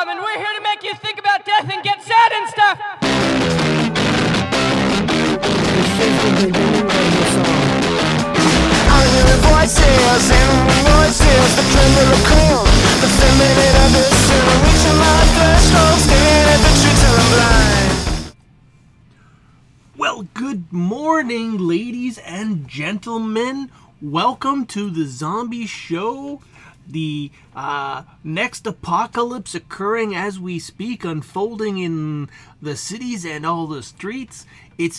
Bomb, and we're here to make you think about death and get sad and stuff. I'm hearing voices, animal voices, the tremor of cold, the feminine abyss, and I'm reaching my threshold, staring at the truth till I'm blind. Well, good morning, ladies and gentlemen. Welcome to the Zombie Show. The next apocalypse occurring as we speak, unfolding in the cities and all the streets. It's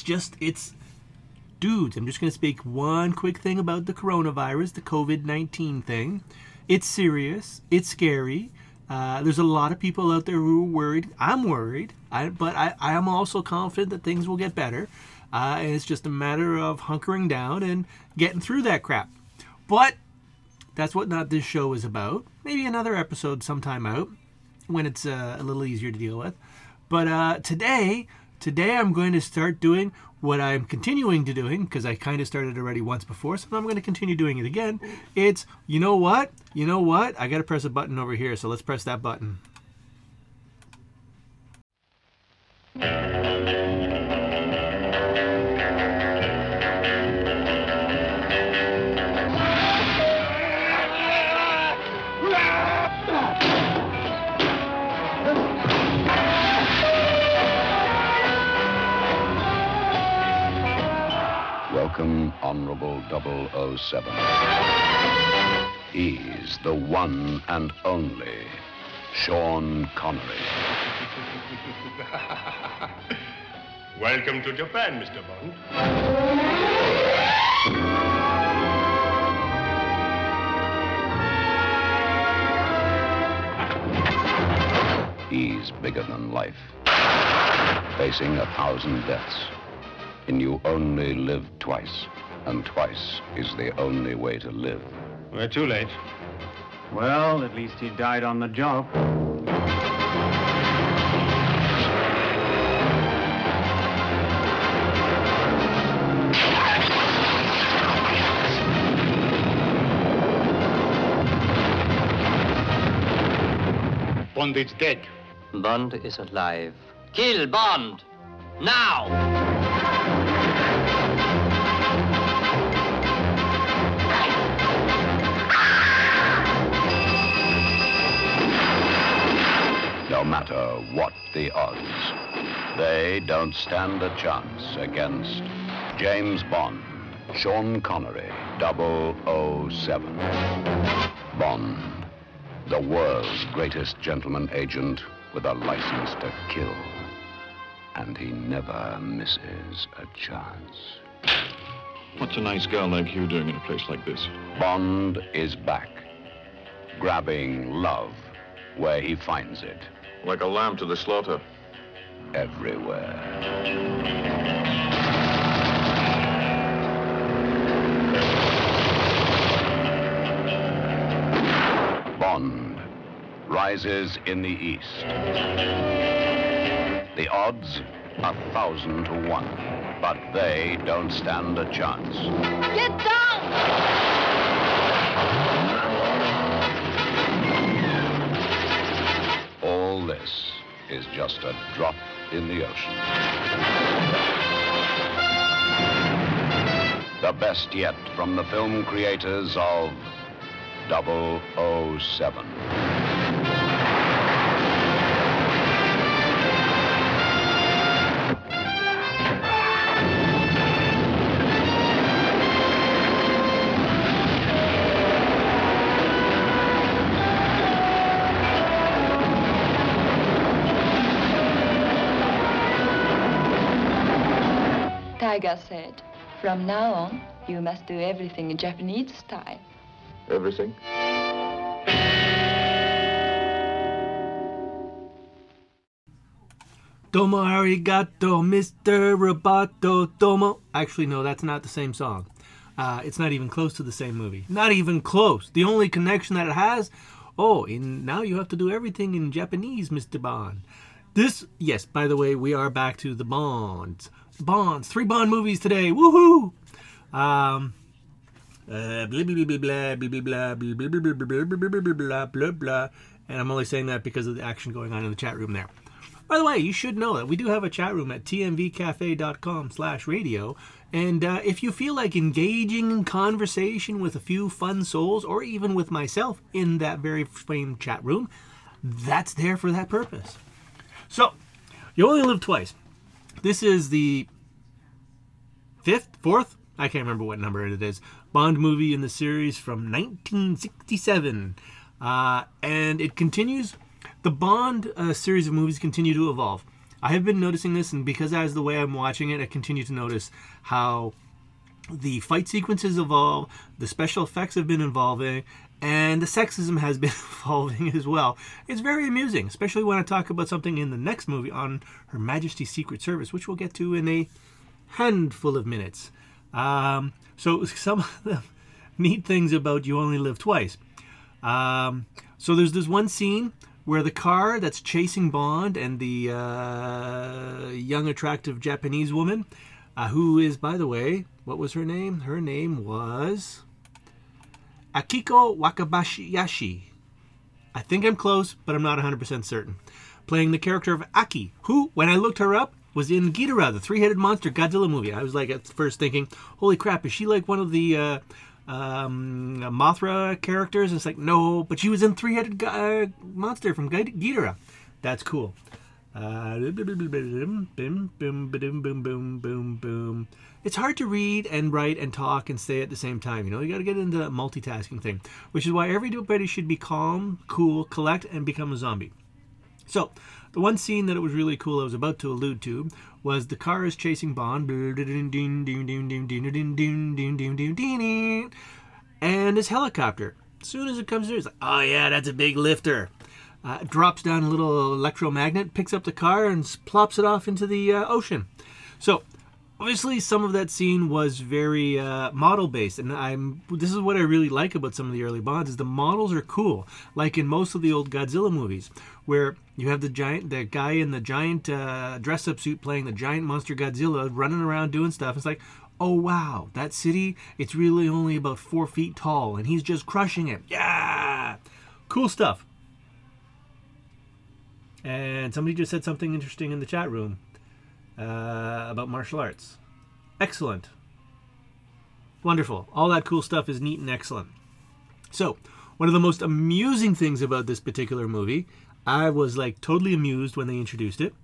dudes. I'm just going to speak one quick thing about the coronavirus, the COVID-19 thing. It's serious. It's scary. There's a lot of people out there who are worried. I'm worried, but I am also confident that things will get better. And it's just a matter of hunkering down and getting through that crap. But that's what not this show is about. Maybe another episode sometime out when it's a little easier to deal with. But today I'm going to start doing what I'm continuing to doing, because I kind of started already once before, so I'm going to continue doing it again. It's, you know what? I got to press a button over here, so let's press that button. Welcome, Honorable 007. He's the one and only Sean Connery. Welcome to Japan, Mr. Bond. He's bigger than life, facing 1,000 deaths. And you only live twice, and twice is the only way to live. We're too late. Well, at least he died on the job. Bond is dead. Bond is alive. Kill Bond! Now! No matter what the odds, they don't stand a chance against James Bond, Sean Connery, 007. Bond, the world's greatest gentleman agent with a license to kill. And he never misses a chance. What's a nice girl like you doing in a place like this? Bond is back, grabbing love where he finds it. Like a lamb to the slaughter. Everywhere. Bond rises in the east. The odds, 1,000 to 1, but they don't stand a chance. Get down! All this is just a drop in the ocean. The best yet from the film creators of 007. Tiger said, from now on, you must do everything in Japanese style. Everything? Domo arigato, Mr. Roboto Domo. Actually, no, that's not the same song. It's not even close to the same movie. Not even close. The only connection that it has, now you have to do everything in Japanese, Mr. Bond. Yes, by the way, we are back to the Bonds. 3 Bond movies today. Woohoo! Blah blah blah blah blah blah blah blah blah blah blah blah blah. And I'm only saying that because of the action going on in the chat room there. By the way, you should know that we do have a chat room at tmvcafe.com/radio. And if you feel like engaging in conversation with a few fun souls, or even with myself in that very same chat room, that's there for that purpose. So, You Only Live Twice. This is the fourth? I can't remember what number it is. Bond movie in the series from 1967. And it continues. The Bond series of movies continue to evolve. I have been noticing this, and because as the way I'm watching it, I continue to notice how the fight sequences evolve, the special effects have been evolving, and the sexism has been evolving as well. It's very amusing, especially when I talk about something in the next movie on Her Majesty's Secret Service, which we'll get to in a handful of minutes. So some of the neat things about You Only Live Twice. So there's this one scene where the car that's chasing Bond and the young, attractive Japanese woman, who is, by the way, what was her name? Her name was Akiko Wakabayashi. I think I'm close, but I'm not 100% certain. Playing the character of Aki, who, when I looked her up, was in Ghidorah, the three-headed monster Godzilla movie. I was like at first thinking, holy crap, is she like one of the Mothra characters? And it's like, no, but she was in three-headed monster from Ghidorah. That's cool. It's hard to read and write and talk and stay at the same time. You know, you got to get into that multitasking thing, which is why everybody should be calm, cool, collect, and become a zombie. So, the one scene that it was really cool I was about to allude to was the car is chasing Bond, and his helicopter, as soon as it comes through, it's like, oh yeah, that's a big lifter. Drops down a little electromagnet, picks up the car, and plops it off into the ocean. So, obviously, some of that scene was very model-based, and this is what I really like about some of the early Bonds, is the models are cool, like in most of the old Godzilla movies, where you have the guy in the giant dress-up suit playing the giant monster Godzilla, running around doing stuff. It's like, oh wow, that city, it's really only about 4 feet tall, and he's just crushing it. Yeah! Cool stuff. And somebody just said something interesting in the chat room about martial arts. Excellent. Wonderful. All that cool stuff is neat and excellent. So, one of the most amusing things about this particular movie, I was like totally amused when they introduced it,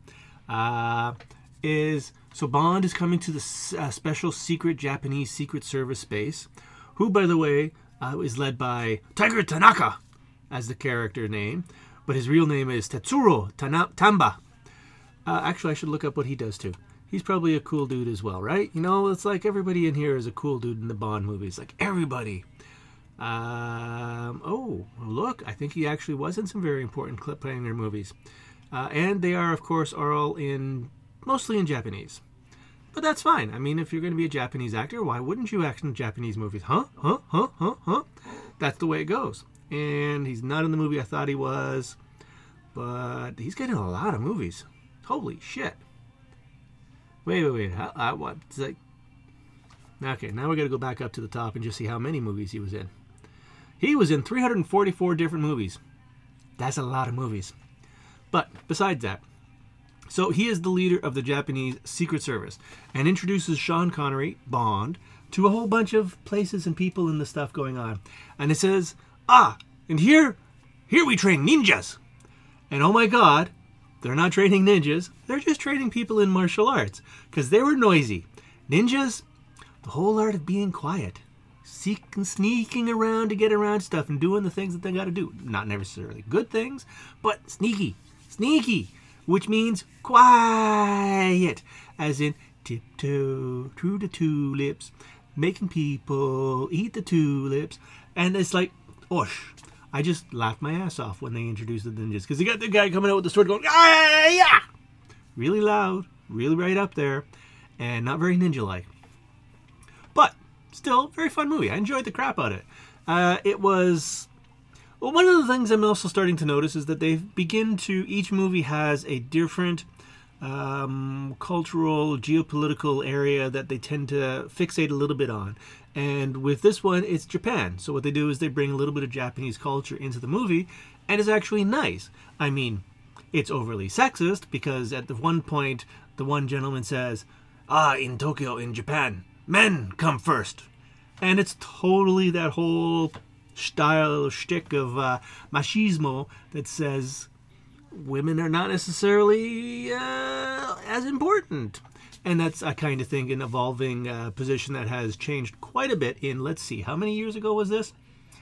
is so Bond is coming to the special secret Japanese Secret Service base, who, by the way, is led by Tiger Tanaka as the character name, but his real name is Tetsuro Tamba. Actually, I should look up what he does too. He's probably a cool dude as well, right? You know, it's like everybody in here is a cool dude in the Bond movies. Like everybody. Oh, look, I think he actually was in some very important cliffhanger movies. And they are, of course, all mostly in Japanese. But that's fine. I mean, if you're going to be a Japanese actor, why wouldn't you act in Japanese movies? Huh? That's the way it goes. And he's not in the movie I thought he was, but he's getting a lot of movies. Holy shit. Wait. What? It's like, okay, now we got to go back up to the top and just see how many movies he was in. He was in 344 different movies. That's a lot of movies. But besides that, so he is the leader of the Japanese Secret Service and introduces Sean Connery, Bond, to a whole bunch of places and people and the stuff going on. And it says, and here we train ninjas. And oh my god, they're not training ninjas. They're just training people in martial arts. Because they were noisy. Ninjas, the whole art of being quiet. Sneaking around to get around stuff and doing the things that they got to do. Not necessarily good things, but sneaky. Which means quiet. As in, tiptoe through the tulips. Making people eat the tulips. And it's like, Osh. I just laughed my ass off when they introduced the ninjas. Because they got the guy coming out with the sword going, yeah! Really loud, really right up there, and not very ninja-like. But, still, very fun movie. I enjoyed the crap out of it. It was... Well, one of the things I'm also starting to notice is that each movie has a different cultural, geopolitical area that they tend to fixate a little bit on. And with this one, it's Japan. So what they do is they bring a little bit of Japanese culture into the movie, and is actually nice. I mean, it's overly sexist because at the one point, the one gentleman says, in Tokyo, in Japan, men come first. And it's totally that whole style shtick of machismo that says women are not necessarily as important. And that's a kind of thing, an evolving position that has changed quite a bit in, let's see, how many years ago was this?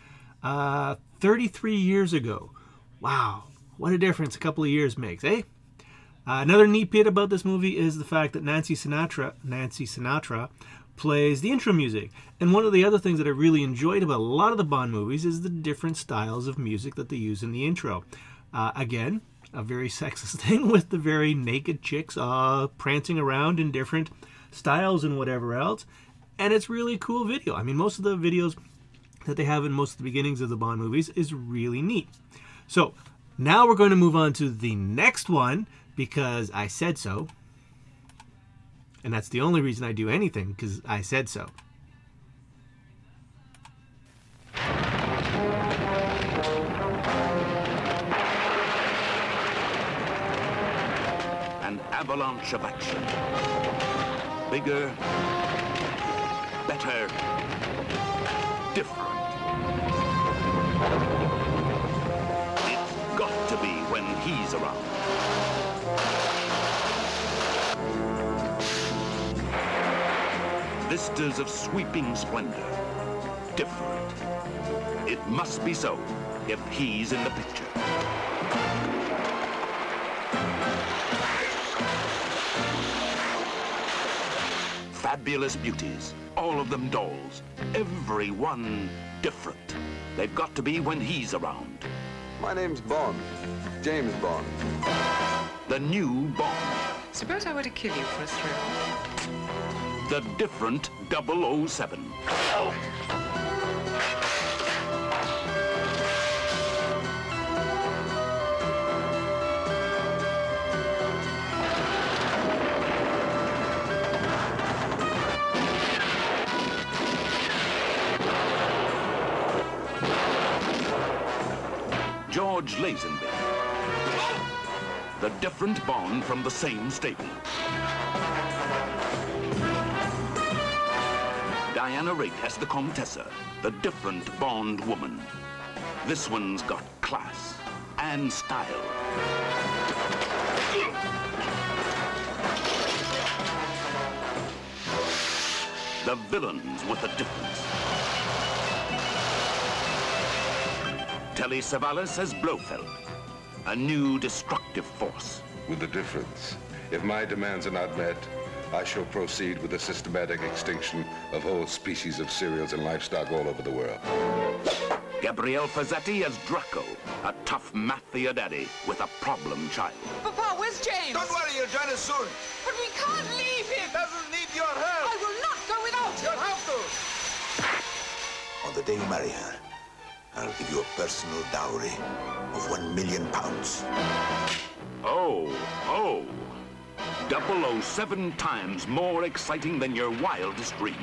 33 years ago. Wow, what a difference a couple of years makes, eh? Another neat bit about this movie is the fact that Nancy Sinatra plays the intro music. And one of the other things that I really enjoyed about a lot of the Bond movies is the different styles of music that they use in the intro. Again, a very sexist thing with the very naked chicks prancing around in different styles and whatever else. And it's really cool video. I mean, most of the videos that they have in most of the beginnings of the Bond movies is really neat. So now we're going to move on to the next one because I said so. And that's the only reason I do anything, because I said so. An avalanche of action. Bigger, better, different. It's got to be when he's around. Vistas of sweeping splendor. Different. It must be so if he's in the picture. Fabulous beauties, all of them dolls, every one different. They've got to be when he's around. My name's Bond, James Bond. The new Bond. Suppose I were to kill you for a thrill. The different 007. George Lazenby. The different Bond from the same stable. Diana Rigg as the Comtessa, the different Bond woman. This one's got class and style. The villains with a difference. Telly Savalas as Blofeld, a new destructive force. With a difference. If my demands are not met, I shall proceed with the systematic extinction of whole species of cereals and livestock all over the world. Gabrielle Fazzetti as Draco, a tough mafia daddy with a problem child. Papa, where's James? Don't worry, you'll join us soon. But we can't leave him. He doesn't need your help. I will not go without You'll him. have to. On the day you marry her, I'll give you a personal dowry of £1 million. Oh. 007 times more exciting than your wildest dreams.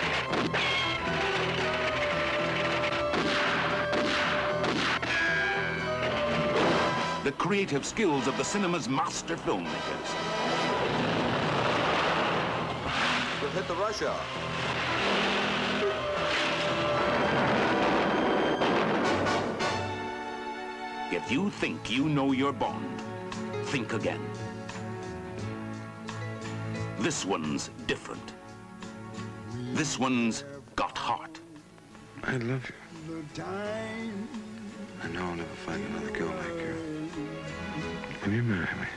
The creative skills of the cinema's master filmmakers. We'll hit the rush hour. If you think you know your Bond, think again. This one's different. This one's got heart. I love you. I know I'll never find another girl like you. Will you marry me?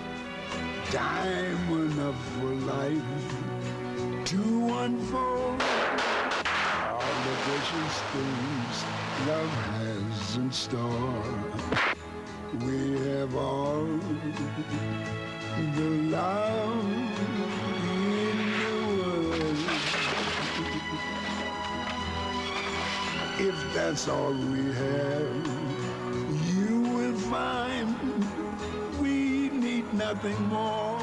Time enough for life to unfold all the precious things love has in store. We have all the love in the world. If that's all we have, you will find we need nothing more.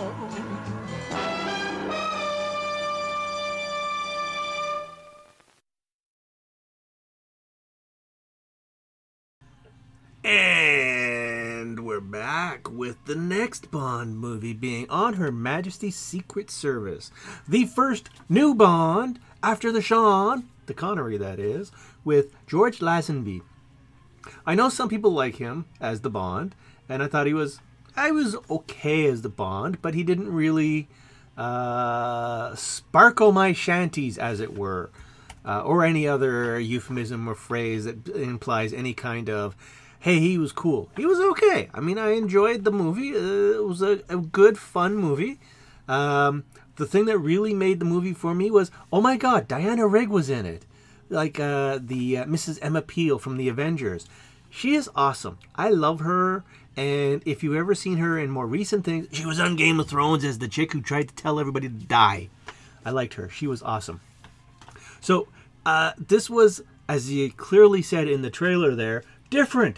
we're back with the next Bond movie being On Her Majesty's Secret Service. The first new Bond after the Sean, the Connery that is, with George Lazenby. I know some people like him as the Bond, and I thought I was okay as the Bond, but he didn't really sparkle my shanties, as it were, or any other euphemism or phrase that implies any kind of, hey, he was cool. He was okay. I mean, I enjoyed the movie. It was a good, fun movie. The thing that really made the movie for me was, oh my God, Diana Rigg was in it. Like the Mrs. Emma Peel from The Avengers. She is awesome. I love her. And if you've ever seen her in more recent things, she was on Game of Thrones as the chick who tried to tell everybody to die. I liked her. She was awesome. So this was, as you clearly said in the trailer there, different.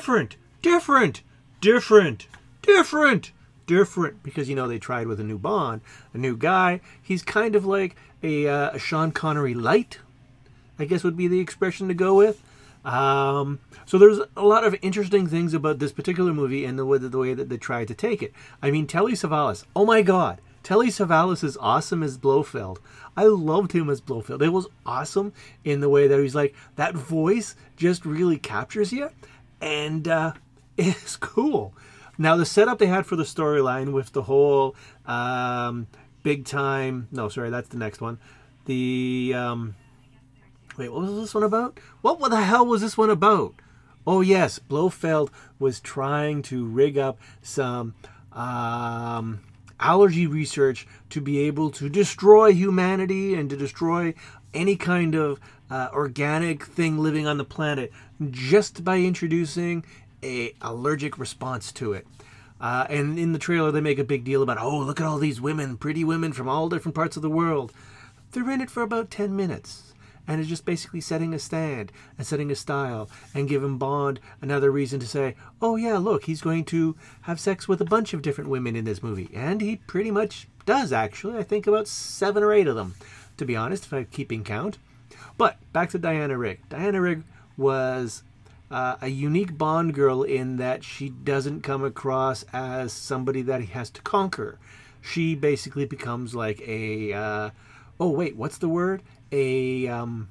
Because, you know, they tried with a new Bond, a new guy. He's kind of like a Sean Connery light, I guess would be the expression to go with. So there's a lot of interesting things about this particular movie and the way that they tried to take it. I mean, Telly Savalas. Oh my God. Telly Savalas is awesome as Blofeld. I loved him as Blofeld. It was awesome in the way that he's like, that voice just really captures you. And it's cool. Now, the setup they had for the storyline with the whole big time... No, sorry, that's the next one. The... Wait, what was this one about? What the hell was this one about? Oh, yes, Blofeld was trying to rig up some allergy research to be able to destroy humanity and to destroy any kind of organic thing living on the planet just by introducing an allergic response to it. And in the trailer, they make a big deal about, oh, look at all these women, pretty women from all different parts of the world. They're in it for about 10 minutes. And it's just basically setting a stand and setting a style and giving Bond another reason to say, oh yeah, look, he's going to have sex with a bunch of different women in this movie. And he pretty much does, actually. I think about 7 or 8 of them, to be honest, if I'm keeping count. But back to Diana Rigg. Diana Rigg was a unique Bond girl in that she doesn't come across as somebody that he has to conquer. She basically becomes like a... oh, wait, what's the word? A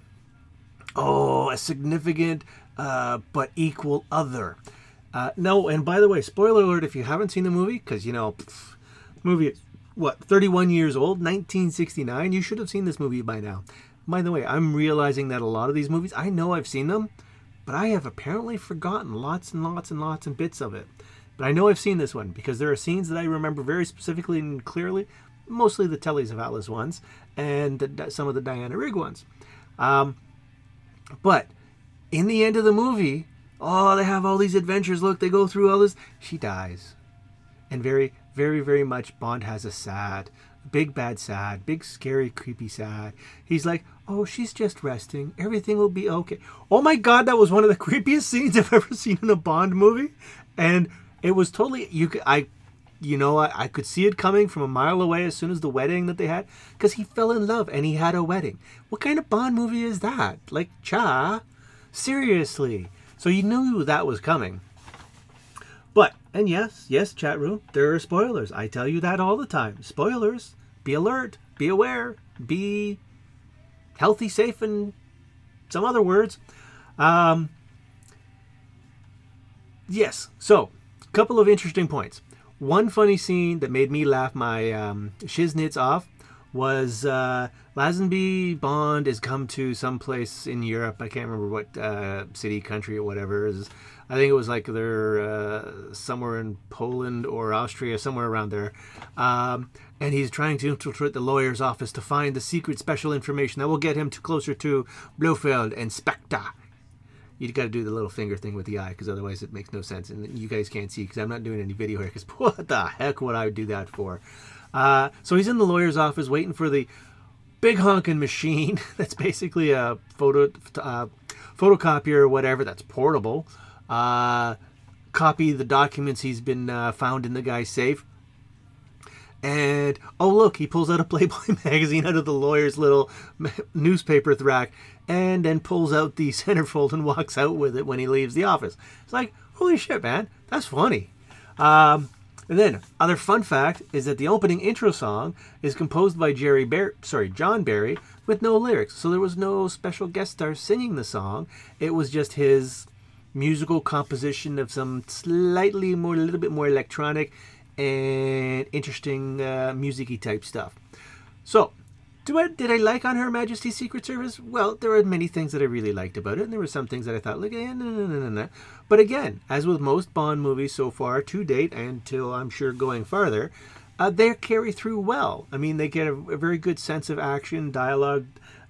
significant but equal other. No, and by the way, spoiler alert if you haven't seen the movie, because, you know, movie is, 31 years old, 1969. You should have seen this movie by now. By the way, I'm realizing that a lot of these movies, I know I've seen them, but I have apparently forgotten lots and bits of it. But I know I've seen this one, because there are scenes that I remember very specifically and clearly, mostly the Telly Savalas ones, and some of the Diana Rigg ones. But in the end of the movie, they have all these adventures. Look, they go through all this. She dies. And very, very, very much Bond has a sad, big, bad sad, big, scary, creepy sad. He's like, oh, she's just resting. Everything will be okay. Oh my God, that was one of the creepiest scenes I've ever seen in a Bond movie. And it was totally, I could see it coming from a mile away as soon as the wedding that they had, because he fell in love and he had a wedding. What kind of Bond movie is that? Like, seriously. So you knew that was coming. But, and yes, chat room, there are spoilers. I tell you that all the time. Spoilers. Be alert. Be aware. Be healthy, safe, and some other words. Yes, so, a couple of interesting points. One funny scene that made me laugh my shiznits off was Lazenby Bond has come to some place in Europe. I can't remember what city, country, or whatever it is. I think it was like they're somewhere in Poland or Austria, somewhere around there. And he's trying to infiltrate the lawyer's office to find the secret special information that will get him closer to Blofeld and Spectre. You got to do the little finger thing with the eye, because otherwise it makes no sense. And you guys can't see, because I'm not doing any video here, because what the heck would I do that for? So he's in the lawyer's office waiting for the big honking machine that's basically a photocopier or whatever that's portable. Copy the documents he's been found in the guy's safe. And, oh look, he pulls out a Playboy magazine out of the lawyer's little newspaper rack, and then pulls out the centerfold and walks out with it when he leaves the office. It's like, holy shit, man, that's funny. And then, other fun fact is that the opening intro song is composed by John Barry, with no lyrics. So there was no special guest star singing the song. It was just his musical composition of some a little bit more electronic and interesting music-y type stuff. So, did I like On Her Majesty's Secret Service? Well, there are many things that I really liked about it, and there were some things that I thought, like, no. But again, as with most Bond movies so far to date, and till I'm sure going farther, they carry through well. I mean, they get a very good sense of action, dialogue,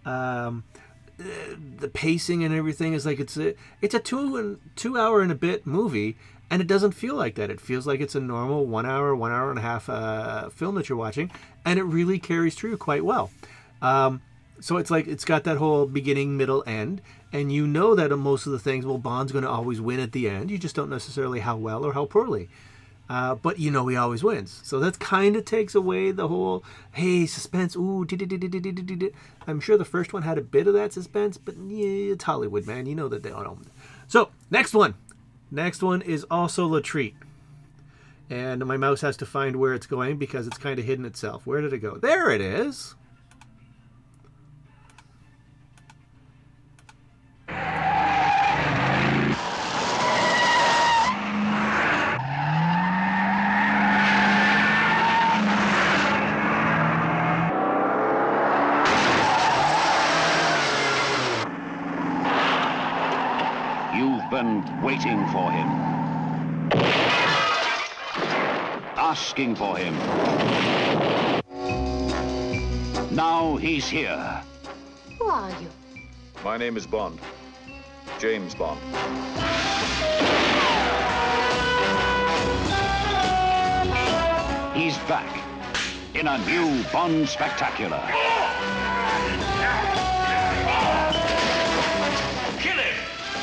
the pacing and everything is like it's a 2 hour and a bit movie, and it doesn't feel like that. It feels like it's a normal 1 hour and a half film that you're watching, and it really carries through quite well. So it's like it's got that whole beginning, middle, end, and you know that most of the things, well, Bond's going to always win at the end. You just don't necessarily how well or how poorly. But you know he always wins. So that kind of takes away the whole, hey, suspense, ooh, I'm sure the first one had a bit of that suspense, but yeah, it's Hollywood, man. You know that they don't. So, next one. Next one is also Latreat. And my mouse has to find where it's going because it's kind of hidden itself. Where did it go? There it is. You've been waiting for him. Asking for him. Now he's here. Who are you? My name is Bond. James Bond. He's back in a new Bond spectacular. Kill him!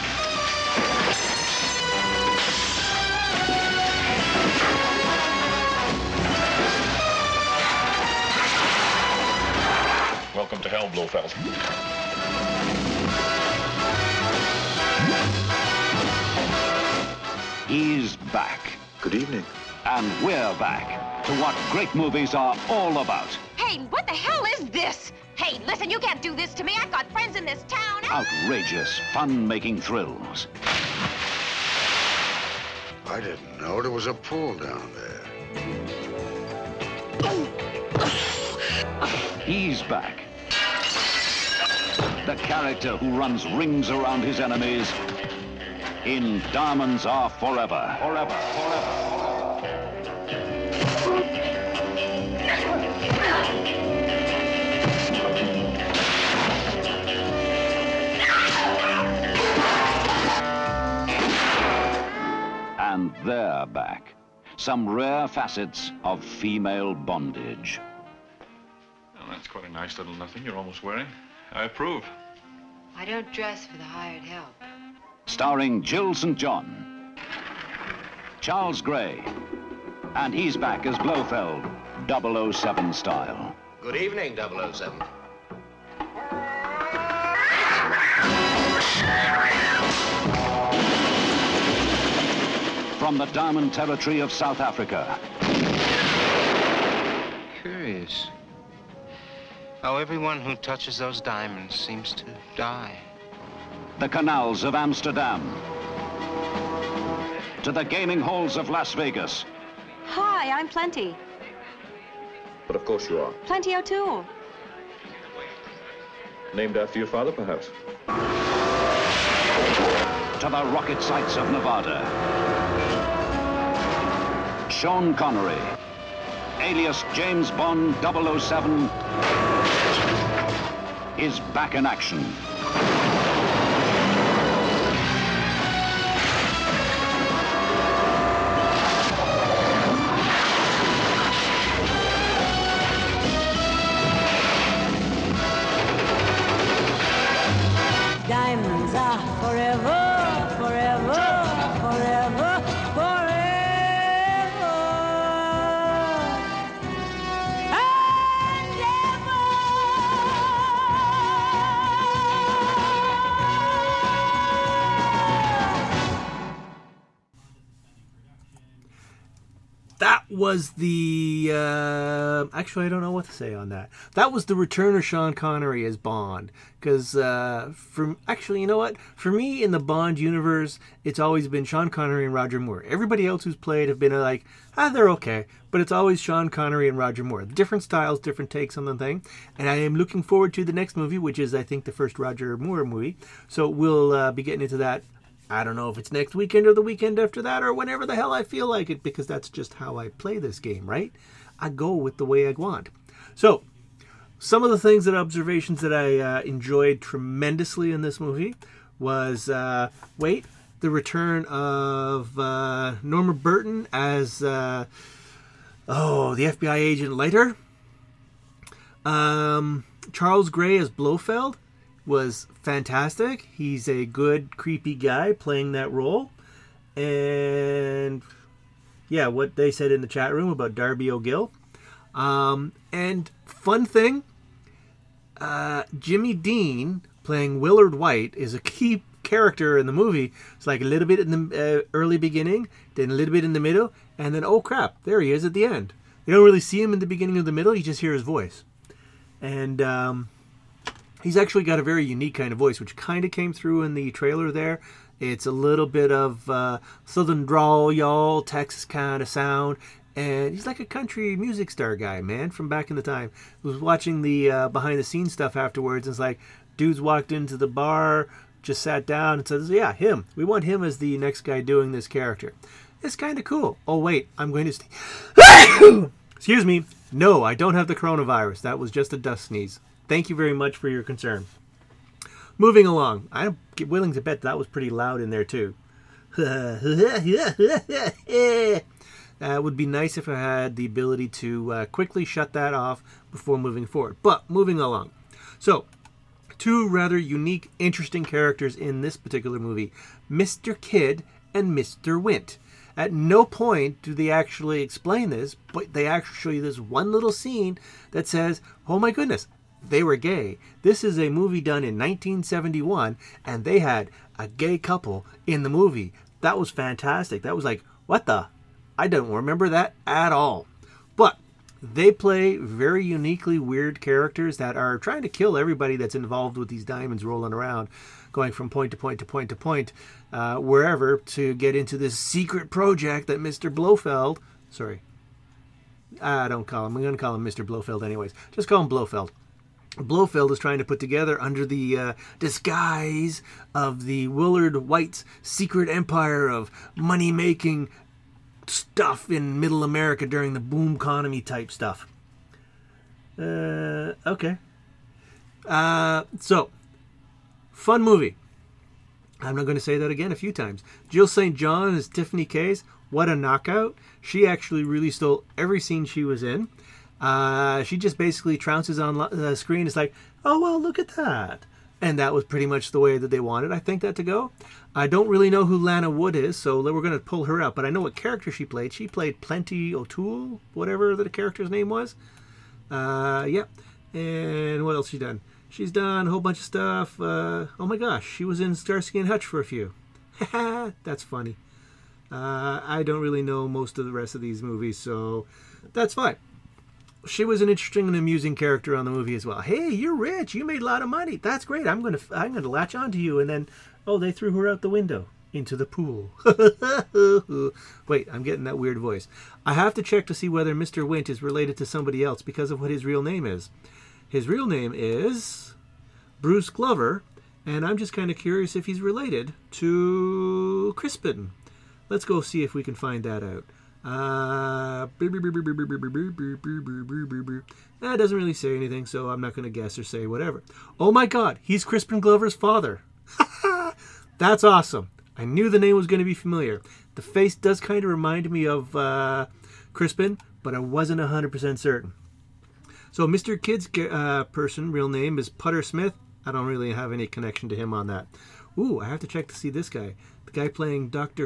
Welcome to hell, Blofeld. He's back. Good evening. And we're back to what great movies are all about. Hey, what the hell is this? Hey, listen, you can't do this to me. I've got friends in this town. Outrageous, fun-making thrills. I didn't know there was a pool down there. He's back. The character who runs rings around his enemies in Diamonds Are Forever. Forever, forever. And they're back. Some rare facets of female bondage. Well, that's quite a nice little nothing you're almost wearing. I approve. I don't dress for the hired help. Starring Jill St. John, Charles Gray, and he's back as Blofeld, 007 style. Good evening, 007. From the Diamond Territory of South Africa. Curious how everyone who touches those diamonds seems to die. The canals of Amsterdam. To the gaming halls of Las Vegas. Hi, I'm Plenty. But of course you are. Plenty O'Toole. Named after your father, perhaps? To the rocket sites of Nevada. Sean Connery, alias James Bond 007, is back in action. Diamonds are forever, forever, forever, forever. And ever. that was the... actually, I don't know what to say on that. That was the return of Sean Connery as Bond. Because, actually, you know what? For me, in the Bond universe, it's always been Sean Connery and Roger Moore. Everybody else who's played have been like, they're okay. But it's always Sean Connery and Roger Moore. Different styles, different takes on the thing. And I am looking forward to the next movie, which is, I think, the first Roger Moore movie. So we'll be getting into that. I don't know if it's next weekend or the weekend after that or whenever the hell I feel like it, because that's just how I play this game, right? I go with the way I want. So, some of the observations that I enjoyed tremendously in this movie was, the return of Norma Burton as, the FBI agent Leiter. Charles Gray as Blofeld was fantastic. He's a good, creepy guy playing that role. And yeah, what they said in the chat room about Darby O'Gill. And fun thing, Jimmy Dean playing Willard White is a key character in the movie. It's like a little bit in the early beginning, then a little bit in the middle, and then, oh crap, there he is at the end. You don't really see him in the beginning or the middle, you just hear his voice. And he's actually got a very unique kind of voice, which kind of came through in the trailer there. It's a little bit of southern drawl, y'all, Texas kind of sound. And he's like a country music star guy, man, from back in the time. I was watching the behind-the-scenes stuff afterwards, and it's like, dudes walked into the bar, just sat down and says, yeah, him. We want him as the next guy doing this character. It's kind of cool. Oh, wait, I'm going to... Excuse me. No, I don't have the coronavirus. That was just a dust sneeze. Thank you very much for your concern. Moving along. I'm willing to bet that was pretty loud in there, too. It would be nice if I had the ability to quickly shut that off before moving forward. But moving along. So, two rather unique, interesting characters in this particular movie. Mr. Kidd and Mr. Wint. At no point do they actually explain this, but they actually show you this one little scene that says, oh my goodness, they were gay. This is a movie done in 1971, and they had a gay couple in the movie. That was fantastic. That was like, what the... I don't remember that at all. But they play very uniquely weird characters that are trying to kill everybody that's involved with these diamonds rolling around, going from point to point to point to point, wherever, to get into this secret project that Mr. Blofeld... Sorry. I'm going to call him Mr. Blofeld anyways. Just call him Blofeld. Blofeld is trying to put together under the disguise of the Willard White's secret empire of money-making stuff in middle America during the boom economy type stuff. Okay. So, fun movie. I'm not going to say that again a few times. Jill St. John as Tiffany Case. What a knockout. She actually really stole every scene she was in. She just basically trounces on the screen. It's like, oh, well, look at that. And that was pretty much the way that they wanted, I think, that to go. I don't really know who Lana Wood is, so we're going to pull her out. But I know what character she played. She played Plenty O'Toole, whatever the character's name was. Yeah. And what else she done? She's done a whole bunch of stuff. Oh my gosh, she was in Starsky and Hutch for a few. That's funny. I don't really know most of the rest of these movies, so that's fine. She was an interesting and amusing character on the movie as well. Hey, you're rich. You made a lot of money. That's great. I'm going to latch onto you. And then, oh, they threw her out the window into the pool. Wait, I'm getting that weird voice. I have to check to see whether Mr. Wint is related to somebody else because of what his real name is. His real name is Bruce Glover, and I'm just kind of curious if he's related to Crispin. Let's go see if we can find that out. That doesn't really say anything, so I'm not going to guess or say whatever. Oh my god, he's Crispin Glover's father. That's awesome. I knew the name was going to be familiar. The face does kind of remind me of Crispin, but I wasn't 100% certain. So Mr. Kidd's person, real name is Putter Smith. I don't really have any connection to him on that. Ooh, I have to check to see this guy. The guy playing Dr.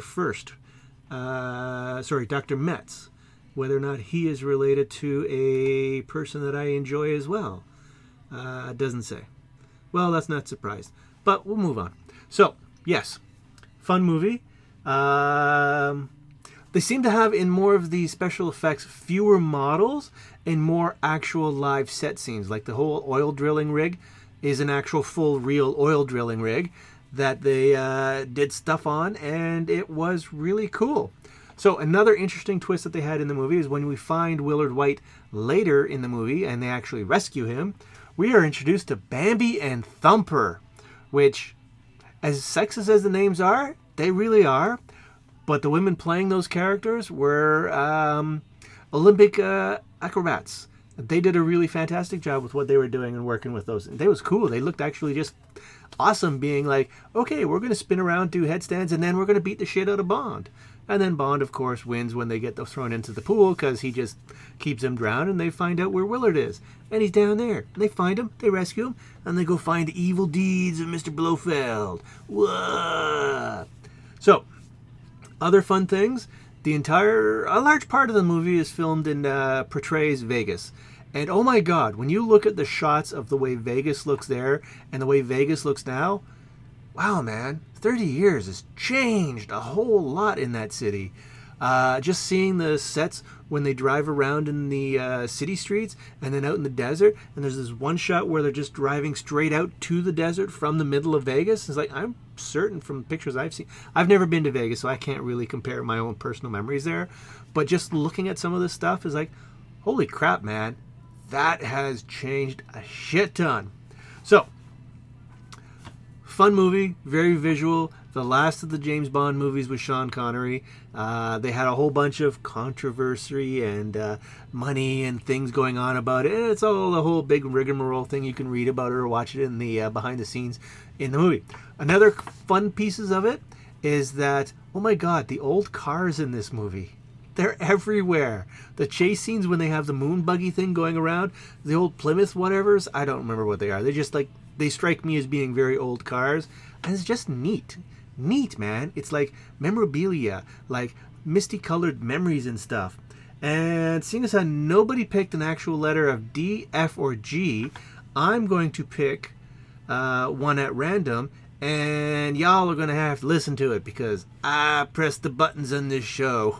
Dr. Metz, whether or not he is related to a person that I enjoy as well. It doesn't say. Well, that's not surprised. But we'll move on. So, yes, fun movie. They seem to have, in more of the special effects, fewer models and more actual live set scenes. Like the whole oil drilling rig is an actual full real oil drilling rig that they did stuff on, and it was really cool. So another interesting twist that they had in the movie is when we find Willard White later in the movie and they actually rescue him, we are introduced to Bambi and Thumper, which, as sexist as the names are, they really are. But the women playing those characters were Olympic acrobats. They did a really fantastic job with what they were doing and working with those. They was cool. They looked actually just awesome, being like, okay, we're going to spin around, do headstands, and then we're going to beat the shit out of Bond. And then Bond, of course, wins when they get thrown into the pool because he just keeps them drowned, and they find out where Willard is. And he's down there. And they find him, they rescue him, and they go find the evil deeds of Mr. Blofeld. Whoa! So, other fun things. A large part of the movie is filmed in portrays Vegas. And oh my God, when you look at the shots of the way Vegas looks there and the way Vegas looks now, wow, man, 30 years has changed a whole lot in that city. Just seeing the sets when they drive around in the city streets and then out in the desert, and there's this one shot where they're just driving straight out to the desert from the middle of Vegas. It's like, I'm certain from pictures I've seen. I've never been to Vegas, so I can't really compare my own personal memories there. But just looking at some of this stuff is like, holy crap, man. That has changed a shit ton. So, fun movie, very visual. The last of the James Bond movies with Sean Connery. They had a whole bunch of controversy and money and things going on about it. It's all a whole big rigmarole thing. You can read about it or watch it in the behind the scenes in the movie. Another fun pieces of it is that, oh my God, the old cars in this movie. They're everywhere. The chase scenes when they have the moon buggy thing going around, the old Plymouth whatevers, I don't remember what they are. They're just like, they strike me as being very old cars. And it's just neat. Neat, man. It's like memorabilia, like misty colored memories and stuff. And seeing as how nobody picked an actual letter of D, F, or G, I'm going to pick one at random. And y'all are going to have to listen to it because I press the buttons on this show.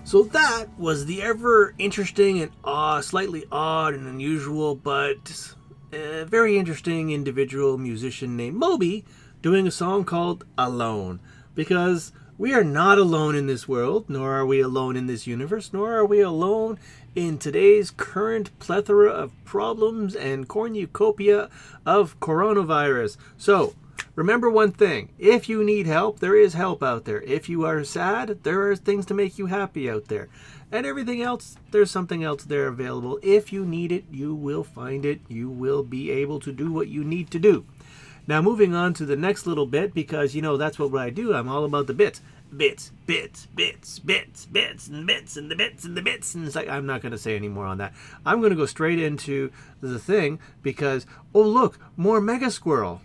So that was the ever interesting and slightly odd and unusual, but very interesting individual musician named Moby doing a song called Alone. Because we are not alone in this world, nor are we alone in this universe, nor are we alone in today's current plethora of problems and cornucopia of coronavirus. So, remember one thing. If you need help, there is help out there. If you are sad, there are things to make you happy out there. And everything else, there's something else there available. If you need it, you will find it. You will be able to do what you need to do. Now, moving on to the next little bit, because, you know, that's what I do. I'm all about the bits. Bits, bits, bits, bits, bits, and bits, and the bits, and the bits. And it's like, I'm not going to say any more on that. I'm going to go straight into the thing, because, oh, look, more Mega Squirrel.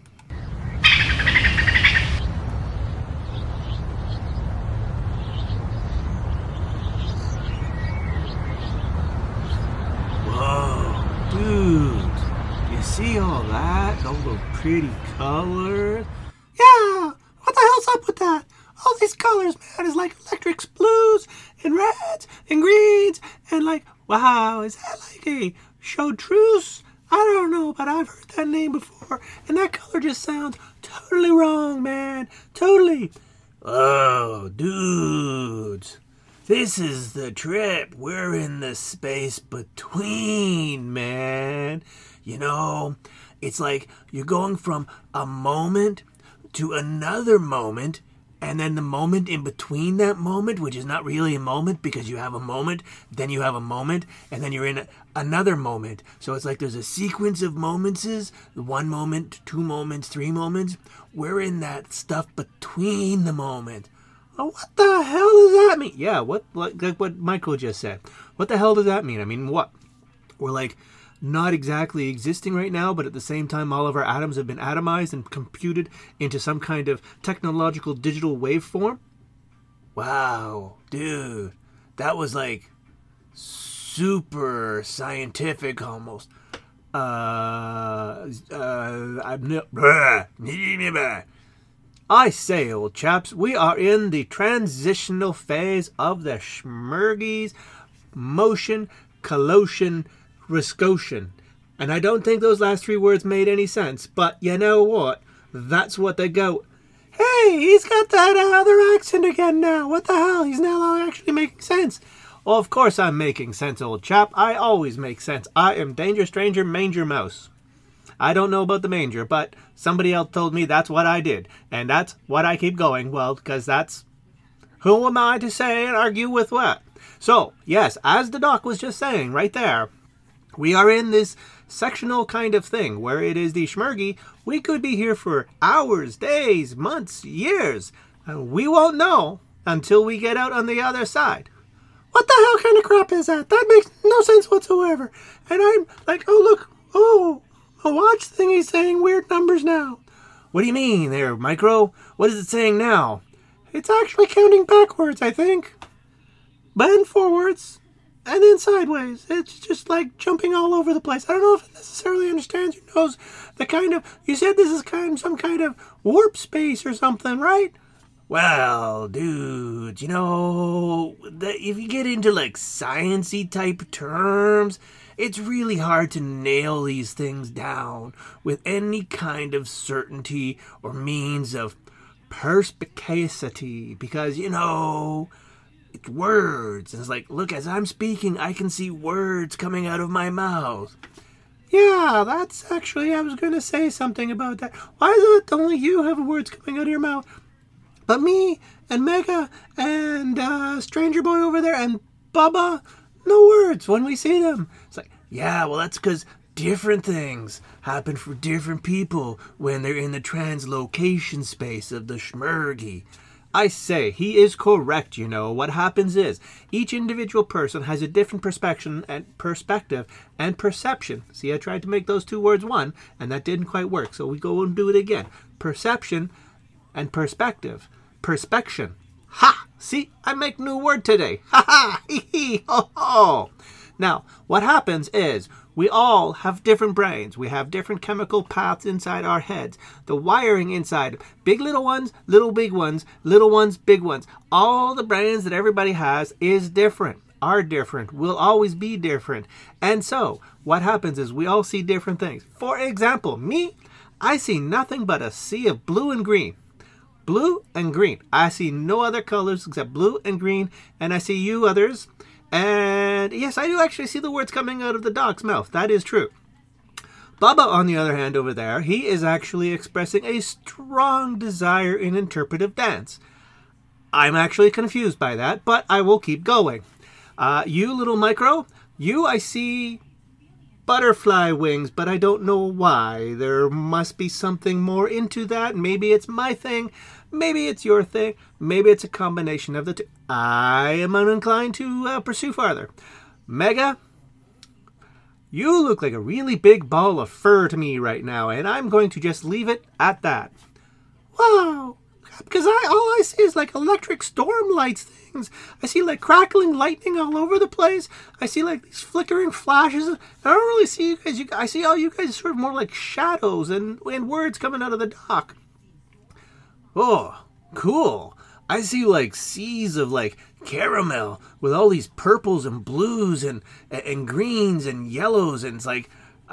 Whoa, dude. You see all that? All those pretty colors? Yeah! What the hell's up with that? All these colors, man, is like electric blues and reds and greens and like, wow, is that like a chartreuse? I don't know, but I've heard that name before, and that color just sounds totally wrong, man. Totally. Oh, dudes. This is the trip. We're in the space between, man. You know, it's like you're going from a moment to another moment, and then the moment in between that moment, which is not really a moment because you have a moment, then you have a moment, and then you're in another moment. So it's like there's a sequence of moments, 1 moment, 2 moments, 3 moments. We're in that stuff between the moment. Oh, what the hell does that mean? Yeah, like what Michael just said. What the hell does that mean? I mean, what? We're like not exactly existing right now, but at the same time, all of our atoms have been atomized and computed into some kind of technological digital waveform. Wow, dude, that was like super scientific almost. I say, old chaps, we are in the transitional phase of the Schmergies motion, collotion, Riscotian. And I don't think those last 3 words made any sense, but you know what? That's what they go. Hey, he's got that other accent again now. What the hell? He's now actually making sense. Well, of course I'm making sense, old chap. I always make sense. I am Danger Stranger Manger Mouse. I don't know about the manger, but somebody else told me that's what I did. And that's what I keep going. Well, because that's... Who am I to say and argue with what? So, yes, as the doc was just saying right there, we are in this sectional kind of thing where it is the Schmergy. We could be here for hours, days, months, years, and we won't know until we get out on the other side. What the hell kind of crap is that? That makes no sense whatsoever. And I'm like, oh, look, oh, a watch thingy's saying weird numbers now. What do you mean there, Micro? What is it saying now? It's actually counting backwards, I think. Then forwards. And then sideways. It's just like jumping all over the place. I don't know if it necessarily understands or knows the kind of... You said this is some kind of warp space or something, right? Well, dude, you know, if you get into like sciencey type terms, it's really hard to nail these things down with any kind of certainty or means of perspicacity. Because, you know... It's words. And it's like, look, as I'm speaking, I can see words coming out of my mouth. Yeah, that's actually, I was going to say something about that. Why is it only you have words coming out of your mouth? But me and Mega and Stranger Boy over there and Bubba, no words when we see them. It's like, yeah, well, that's because different things happen for different people when they're in the translocation space of the Schmergy. I say, he is correct, you know. What happens is, each individual person has a different perspective and perception. See, I tried to make those 2 words one, and that didn't quite work, so we go and do it again. Perception and perspective. Perspection. Ha! See, I make new word today. Ha ha! Hee hee! Ho ho! Now, what happens is, We all have different brains. We have different chemical paths inside our heads. The wiring inside. Big little ones, little big ones, little ones, big ones. All the brains that everybody has is different, are different, will always be different. And so, what happens is we all see different things. For example, me, I see nothing but a sea of blue and green. Blue and green. I see no other colors except blue and green. And I see you others. And yes, I do actually see the words coming out of the dog's mouth. That is true. Bubba, on the other hand, over there, he is actually expressing a strong desire in interpretive dance. I'm actually confused by that, but I will keep going. You, little Micro, you, I see butterfly wings, but I don't know why. There must be something more into that. Maybe it's my thing. Maybe it's your thing. Maybe it's a combination of the two. I am uninclined to pursue farther. Mega, you look like a really big ball of fur to me right now, and I'm going to just leave it at that. Wow. Because all I see is like electric storm lights things. I see like crackling lightning all over the place. I see like these flickering flashes. I don't really see you guys. I see all you guys sort of more like shadows and words coming out of the dock. Oh, cool. I see like seas of like caramel with all these purples and blues and greens and yellows, and it's like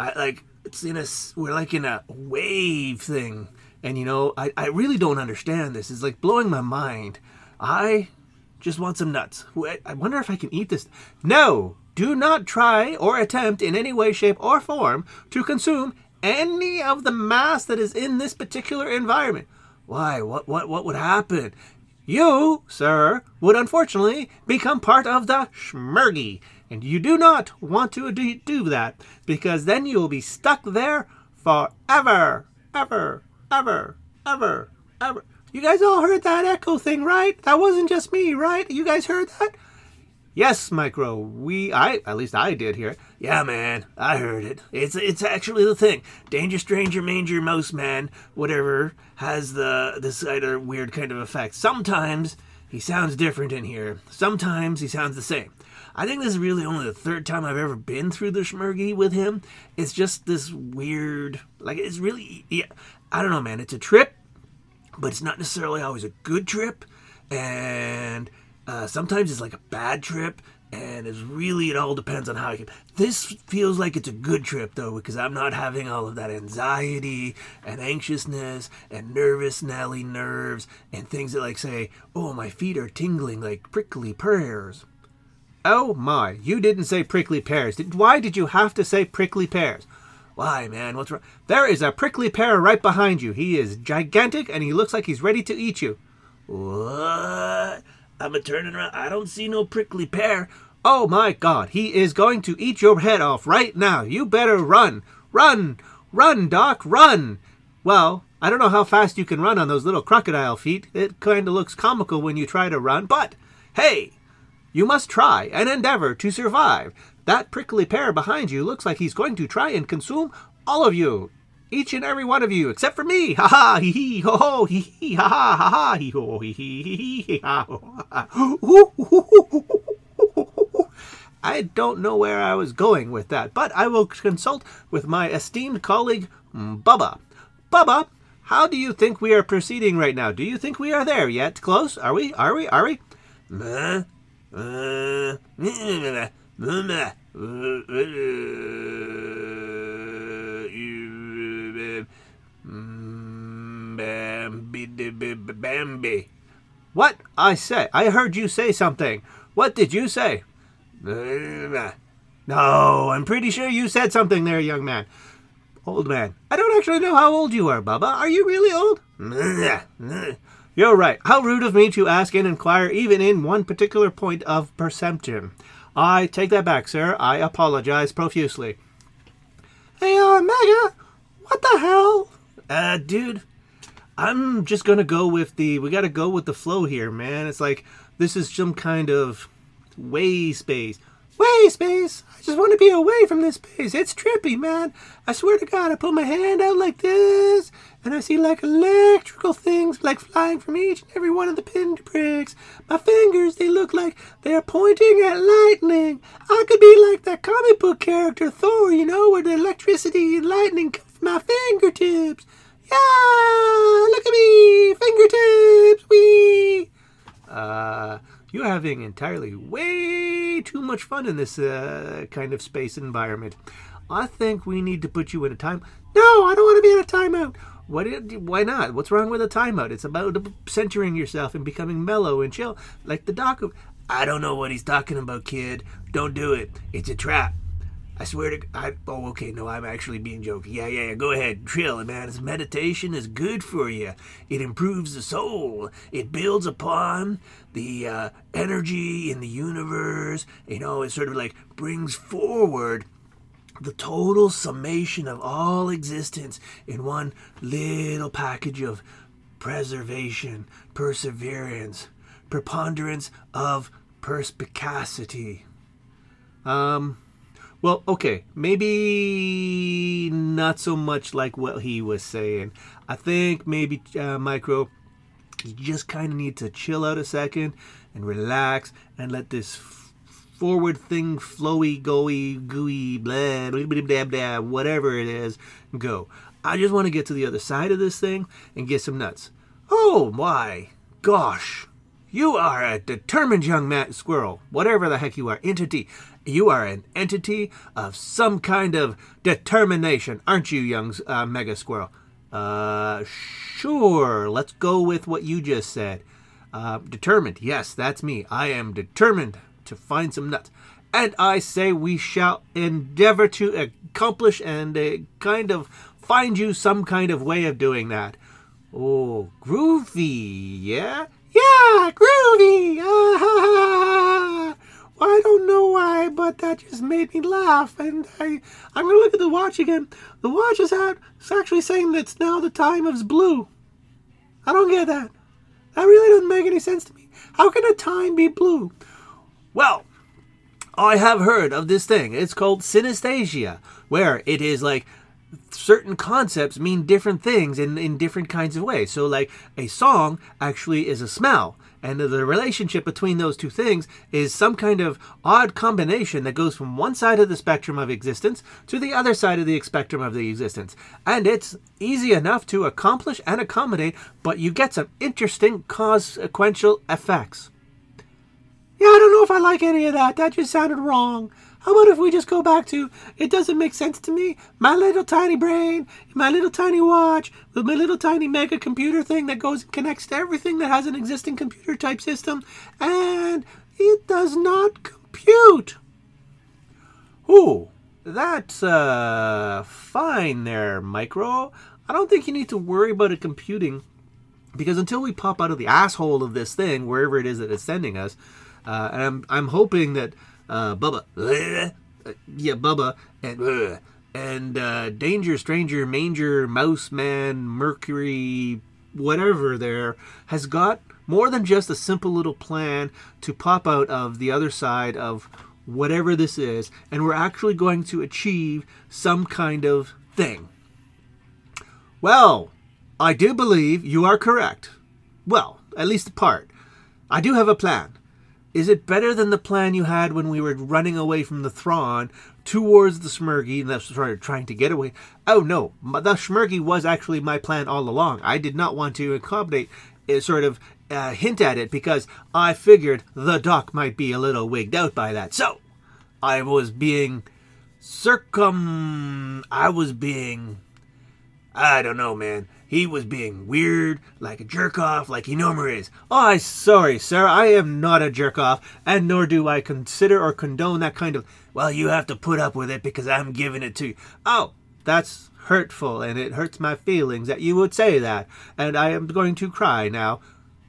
we're like in a wave thing. And you know, I really don't understand this. It's like blowing my mind. I just want some nuts. I wonder if I can eat this. No, do not try or attempt in any way, shape, or form to consume any of the mass that is in this particular environment. Why? What would happen? You, sir, would unfortunately become part of the Schmergy. And you do not want to do that, because then you will be stuck there forever, ever. You guys all heard that echo thing, right? That wasn't just me, right? You guys heard that? Yes, Micro. At least I did hear it. Yeah, man, I heard it. It's actually the thing. Danger, Stranger, Manger, Mouse Man, whatever, has this other weird kind of effect. Sometimes he sounds different in here. Sometimes he sounds the same. I think this is really only the third time I've ever been through the Schmergy with him. It's just this weird, like, it's really, yeah, I don't know, man. It's a trip, but it's not necessarily always a good trip. And sometimes it's like a bad trip. And it all depends on how I can. This feels like it's a good trip, though, because I'm not having all of that anxiety and anxiousness and nervous Nelly nerves and things that, like, say, oh, my feet are tingling like prickly pears. Oh, my. You didn't say prickly pears. Why did you have to say prickly pears? Why, man? What's wrong? There is a prickly pear right behind you. He is gigantic, and he looks like he's ready to eat you. What? I'm turning around. I don't see no prickly pear. Oh, my God. He is going to eat your head off right now. You better run. Run. Run, Doc. Run. Well, I don't know how fast you can run on those little crocodile feet. It kind of looks comical when you try to run. But, hey, you must try and endeavor to survive. That prickly pear behind you looks like he's going to try and consume all of you. Each and every one of you, except for me. Ha ha, hee hee, ho ho, hee hee, ha ha, ha ha, hee ho, hee hee, hee hee, ha ho. I don't know where I was going with that, but I will consult with my esteemed colleague, Bubba. Bubba, how do you think we are proceeding right now? Do you think we are there yet? Close? Are we? Bambi. What? I heard you say something. What did you say? No, I'm pretty sure you said something there, young man. Old man. I don't actually know how old you are, Bubba. Are you really old? You're right. How rude of me to ask and inquire even in one particular point of perception. I take that back, sir. I apologize profusely. Hey, Mega, what the hell? Dude, I'm just gonna go with we gotta go with the flow here, man. It's like, this is some kind of way space. Way space? I just want to be away from this space. It's trippy, man. I swear to God, I put my hand out like this, and I see like electrical things like flying from each and every one of the pinpricks. My fingers, they look like they're pointing at lightning. I could be like that comic book character Thor, you know, where the electricity and lightning come from my fingertips. Yeah, look at me, fingertips, wee. You're having entirely way too much fun in this kind of space environment. I think we need to put you in a time. No, I don't want to be in a timeout. Why not? What's wrong with a timeout? It's about centering yourself and becoming mellow and chill, like the doc. I don't know what he's talking about, kid. Don't do it. It's a trap. I swear to God. Oh, okay. No, I'm actually being joking. Yeah. Go ahead. Chill, man. This meditation is good for you. It improves the soul. It builds upon the energy in the universe. You know, it sort of like brings forward the total summation of all existence in one little package of preservation, perseverance, preponderance of perspicacity. Well, okay, maybe not so much like what he was saying. I think maybe, Micro, you just kind of need to chill out a second and relax and let this forward thing, flowy, gooey, blah, blah, blah, blah, blah, whatever it is, go. I just want to get to the other side of this thing and get some nuts. Oh, my gosh. You are a determined young man, squirrel, whatever the heck you are, entity. You are an entity of some kind of determination, aren't you, young mega squirrel? Sure, let's go with what you just said. Determined, yes, that's me. I am determined to find some nuts. And I say we shall endeavor to accomplish and kind of find you some kind of way of doing that. Oh, groovy, yeah? Yeah, groovy! I don't know why, but that just made me laugh. And I'm going to look at the watch again. The watch is out. It's actually saying that it's now the time of blue. I don't get that. That really doesn't make any sense to me. How can a time be blue? Well, I have heard of this thing. It's called synesthesia, where it is like certain concepts mean different things in different kinds of ways. So like a song actually is a smell. And the relationship between those two things is some kind of odd combination that goes from one side of the spectrum of existence to the other side of the spectrum of the existence. And it's easy enough to accomplish and accommodate, but you get some interesting consequential effects. Yeah, I don't know if I like any of that. That just sounded wrong. How about if we just go back to, it doesn't make sense to me, my little tiny brain, my little tiny watch, with my little tiny mega computer thing that goes and connects to everything that has an existing computer type system, and it does not compute. Ooh, that's fine there, Micro. I don't think you need to worry about it computing, because until we pop out of the asshole of this thing, wherever it is that it's sending us, and I'm hoping that Bubba, Bubba, and Danger, Stranger, Manger, Mouse Man, Mercury, whatever there, has got more than just a simple little plan to pop out of the other side of whatever this is, and we're actually going to achieve some kind of thing. Well, I do believe you are correct. Well, at least a part. I do have a plan. Is it better than the plan you had when we were running away from the Thrawn towards the Schmergy and that's sort of trying to get away? Oh, no. The Schmergy was actually my plan all along. I did not want to accommodate, hint at it, because I figured the Doc might be a little wigged out by that. So, I was being I don't know, man. He was being weird, like a jerk-off, like he normally is. Oh, sorry, sir, I am not a jerk-off, and nor do I consider or condone that kind of, well, you have to put up with it because I'm giving it to you. Oh, that's hurtful, and it hurts my feelings that you would say that, and I am going to cry now.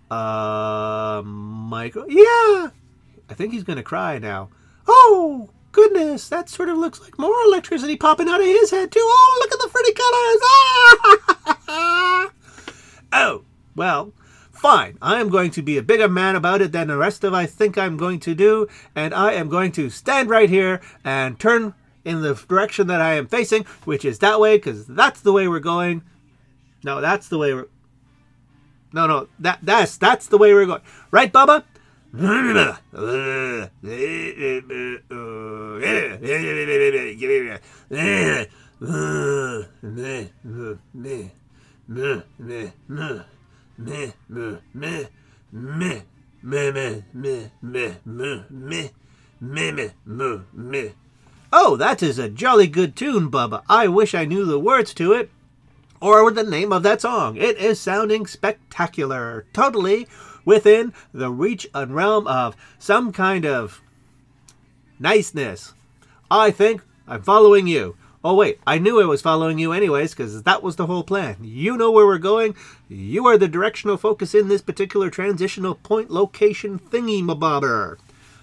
Michael? Yeah! I think he's going to cry now. Oh, goodness, that sort of looks like more electricity popping out of his head, too. Oh, look at the pretty colors. Ah! Oh, well, fine. I am going to be a bigger man about it than the rest of I think I'm going to do, and I am going to stand right here and turn in the direction that I am facing, which is that way, because that's the way we're going. No, that's the way we're... No, that's the way we're going. Right, Bubba? Oh, that is a jolly good tune, Bubba. I wish I knew the words to it, or the name of that song. It is sounding spectacular, totally within the reach and realm of some kind of niceness. I think I'm following you. Oh wait, I knew I was following you anyways, because that was the whole plan. You know where we're going. You are the directional focus in this particular transitional point location thingy-mabobber.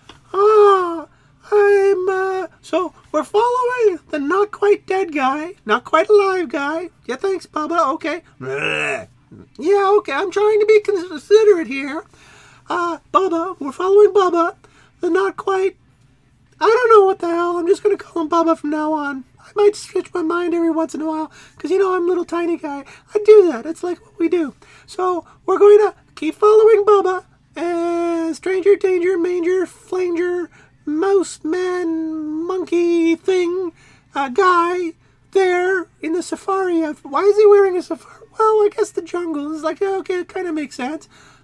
So we're following the not quite dead guy, not quite alive guy. Yeah, thanks, Bubba. Okay. Yeah, okay, I'm trying to be considerate here. Bubba, we're following Bubba, the not quite... I don't know what the hell, I'm just going to call him Bubba from now on. I might switch my mind every once in a while, because, you know, I'm a little tiny guy. I do that, it's like what we do. So, we're going to keep following Bubba, and Stranger, Danger, Manger, Flanger, Mouse, Man, Monkey, Thing, guy, there, in the safari outfit. Why is he wearing a safari? Well, I guess the jungle is like, okay, it kind of makes sense.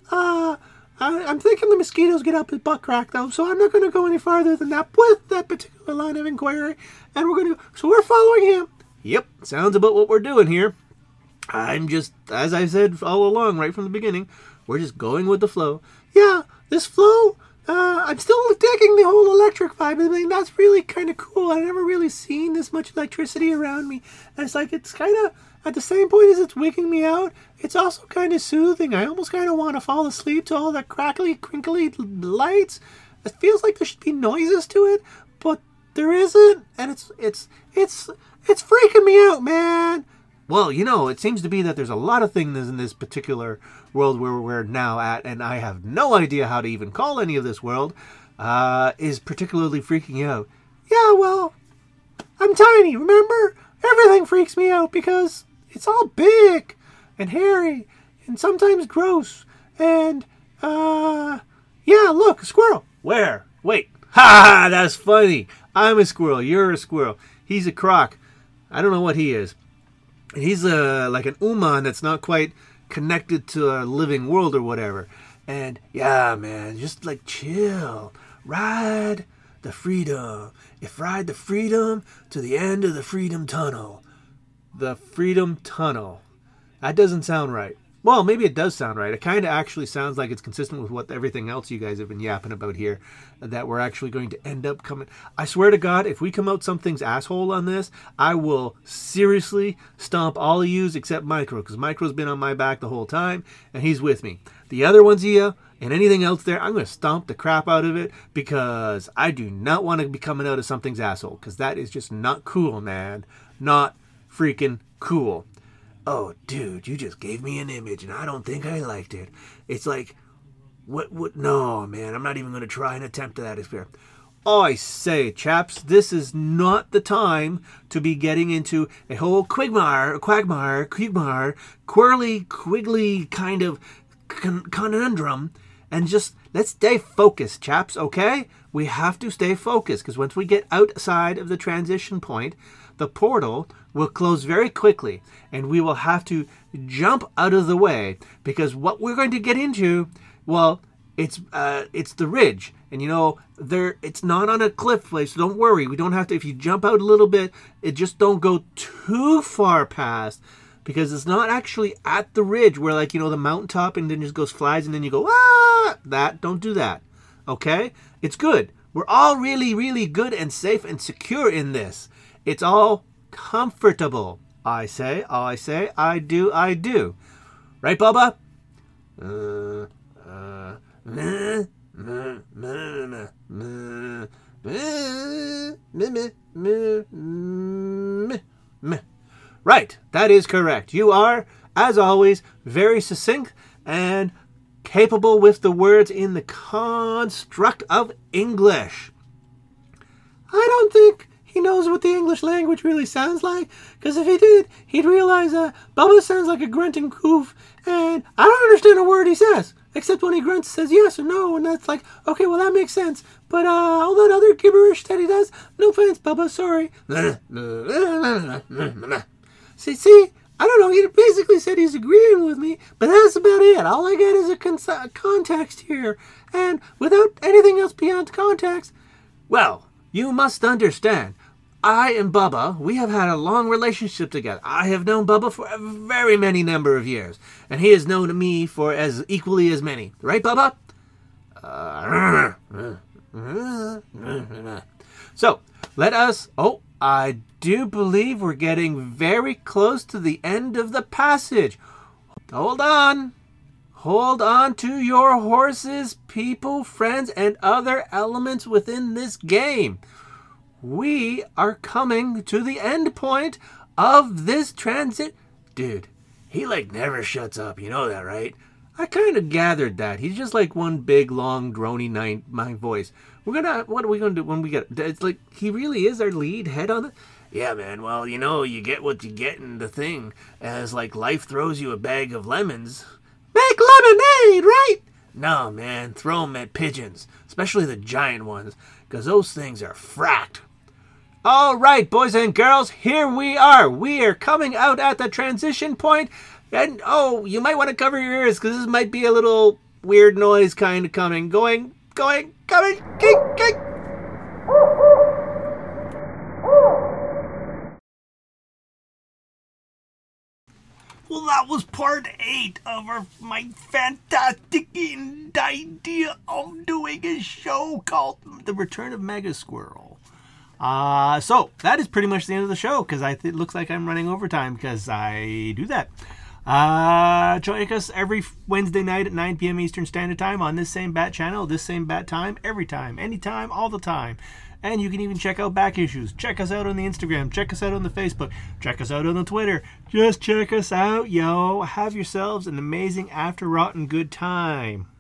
I'm thinking the mosquitoes get up his butt crack, though, so I'm not going to go any farther than that with that particular line of inquiry. And we're going to... So we're following him. Yep, sounds about what we're doing here. I'm just, as I said all along, right from the beginning, we're just going with the flow. Yeah, this flow, I'm still digging the whole electric vibe. I mean, that's really kind of cool. I've never really seen this much electricity around me. And it's like, it's kind of... At the same point as it's wigging me out, it's also kind of soothing. I almost kind of want to fall asleep to all that crackly, crinkly lights. It feels like there should be noises to it, but there isn't, and it's freaking me out, man. Well, you know, it seems to be that there's a lot of things in this particular world where we're now at, and I have no idea how to even call any of this world, is particularly freaking you out. Yeah, well, I'm tiny, remember? Everything freaks me out because it's all big and hairy and sometimes gross. And, yeah, look, a squirrel. Where? Wait. Ha! That's funny. I'm a squirrel. You're a squirrel. He's a croc. I don't know what he is. He's like an Uman that's not quite connected to a living world or whatever. And, yeah, man, just like chill. Ride the freedom. Ride the freedom to the end of the freedom tunnel. The freedom tunnel. That doesn't sound right. Well, maybe it does sound right. It kind of actually sounds like it's consistent with what everything else you guys have been yapping about here, that we're actually going to end up coming... I swear to God, if we come out something's asshole on this, I will seriously stomp all of yous except Micro, because Micro's been on my back the whole time, and he's with me. The other ones here, and anything else there, I'm going to stomp the crap out of it, because I do not want to be coming out of something's asshole, because that is just not cool, man. Not freaking cool. Oh, dude, you just gave me an image, and I don't think I liked it. It's like, what, no, man, I'm not even going to try and attempt that experiment. Oh, I say, chaps, this is not the time to be getting into a whole quagmire, quirly, quiggly kind of conundrum, and just, let's stay focused, chaps, okay? We have to stay focused, because once we get outside of the transition point, the portal will close very quickly, and we will have to jump out of the way, because what we're going to get into, well, it's the ridge, and you know, it's not on a cliff place, so don't worry, we don't have to, if you jump out a little bit, it just don't go too far past, because it's not actually at the ridge where, like, you know, the mountaintop and then just goes flies and then you go, don't do that, okay? It's good. We're all really, really good and safe and secure in this. It's all comfortable. I say, I do. Right, Bubba? Right, that is correct. You are, as always, very succinct and capable with the words in the construct of English. I don't think he knows what the English language really sounds like. Because if he did, he'd realize Bubba sounds like a grunting goof, and I don't understand a word he says, except when he grunts, says yes or no, and that's like, okay, well, that makes sense. But all that other gibberish that he does, no offense, Bubba, sorry. See, I don't know, he basically said he's agreeing with me, but that's about it. All I get is a context here, and without anything else beyond context, well, you must understand, I and Bubba, we have had a long relationship together. I have known Bubba for a very many number of years, and he has known me for as equally as many. Right, Bubba? So, let us... Oh, I do believe we're getting very close to the end of the passage. Hold on. Hold on to your horses, people, friends, and other elements within this game. We are coming to the end point of this transit. Dude, he like never shuts up. You know that, right? I kind of gathered that. He's just like one big, long, drony my voice. What are we gonna do when we get? It's like he really is our lead head on it. Yeah, man. Well, you know, you get what you get in the thing. As like life throws you a bag of lemons. Make lemonade, right? No, man. Throw them at pigeons, especially the giant ones, because those things are fracked. All right, boys and girls, here we are. We are coming out at the transition point. And, oh, you might want to cover your ears because this might be a little weird noise kind of coming. Coming. Well, that was part 8 of my fantastic idea of doing a show called The Return of Mega Squirrel. So that is pretty much the end of the show because it looks like I'm running overtime because I do that. Join us every Wednesday night at 9 p.m. Eastern Standard Time on this same bat channel, this same bat time, every time, anytime, all the time. And you can even check out back issues. Check us out on the Instagram. Check us out on the Facebook. Check us out on the Twitter. Just check us out, yo. Have yourselves an amazing after rotten good time.